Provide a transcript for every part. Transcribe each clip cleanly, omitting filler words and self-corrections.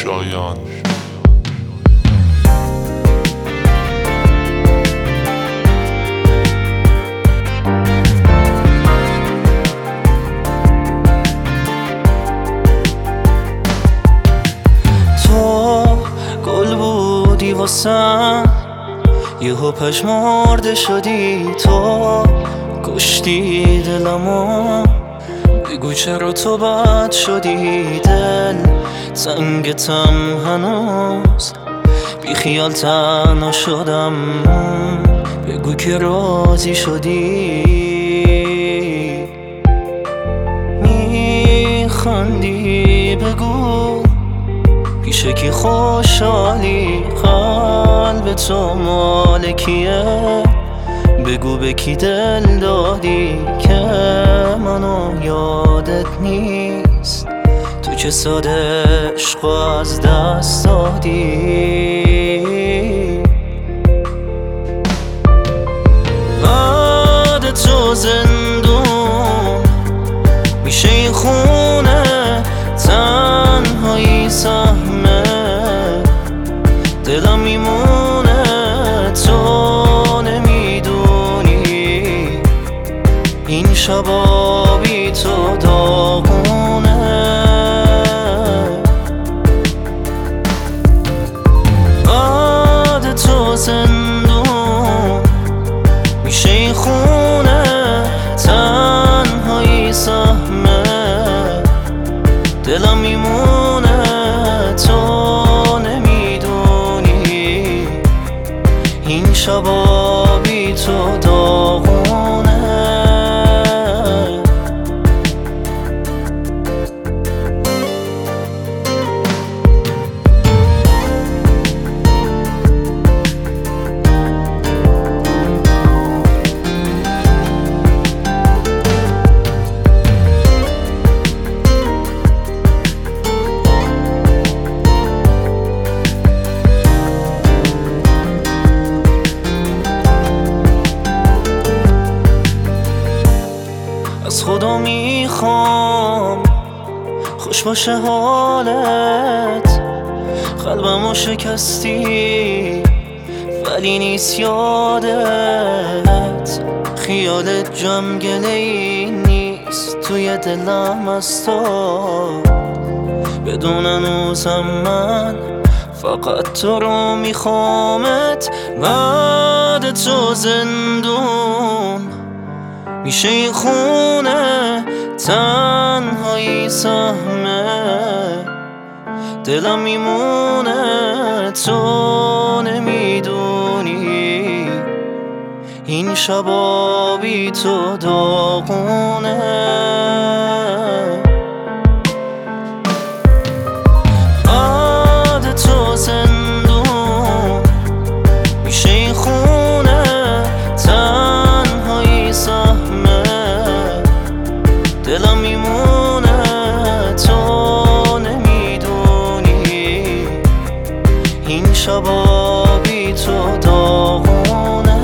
شایان. تو گل بودی واسم، یهو پژمرده شدی. تو کشتی دلمو، بگو چرا تو بد شدی. دل تنگتم هنوز، بی خیال تنها شدم. بگو که راضی شدی. میخندی بگو پیش کی خوشحالی. قلب تو مال کیه؟ بگو به کی دل دادی که منو یادت نیست. تو چه ساده عشقو از دست دادی. بعد تو زندون میشه این خونه، تنهایی سهمه دلم میمونه. تو نمیدونی این شبا بی تو داغونه. بعد تو زندون میشه این خونه، تنهایی سهمه دلم میمونه. تو نمیدونی این شبا بی تو داغونه. از خدا میخوام خوش باشه حالت. قلبمو شکستی ولی نیست یادت. خیالت جمگله‌ای نیست توی دلم از تو. بدون هنوزم من فقط تو رو میخوامت. بعد تو زندون میشه این خونه، تنهایی سهمه دلم میمونه. تو نمیدونی این شبا بی تو داغونه. بعد تو زندون میشه این خونه، تنهایی سهمه دلم میمونه. تو نمیدونی این شبا بی تو داغونه.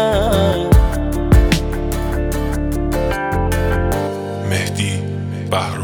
مهدی بهرام.